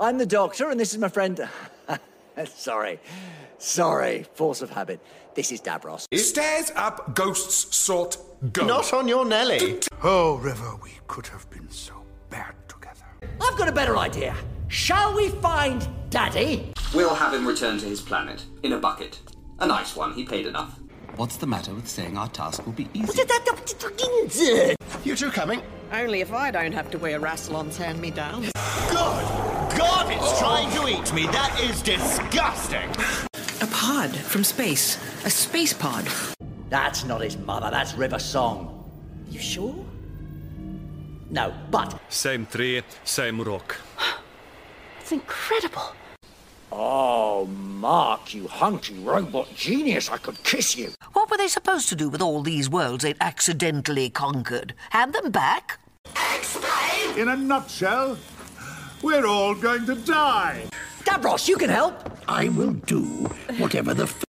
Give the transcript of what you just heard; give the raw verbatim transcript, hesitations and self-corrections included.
I'm the Doctor, and this is my friend... Sorry. Sorry. Force of habit. This is Davros. Stairs up, ghosts sought, go. Not on your Nelly. Oh, River, we could have been so bad together. I've got a better idea. Shall we find Daddy? We'll have him return to his planet, in a bucket. A nice one, he paid enough. What's the matter with saying our task will be easy? You two coming? Only if I don't have to wear Rassilon's hand-me-down. God! God, it's trying to eat me. That is disgusting. A pod from space. A space pod. That's not his mother, that's River Song. You sure? No, but... Same tree, same rock. It's incredible. Oh, Mark, you hunky robot genius, I could kiss you. What were they supposed to do with all these worlds they'd accidentally conquered? Hand them back? Explain! In a nutshell, we're all going to die. Davros, you can help. I will do whatever the f***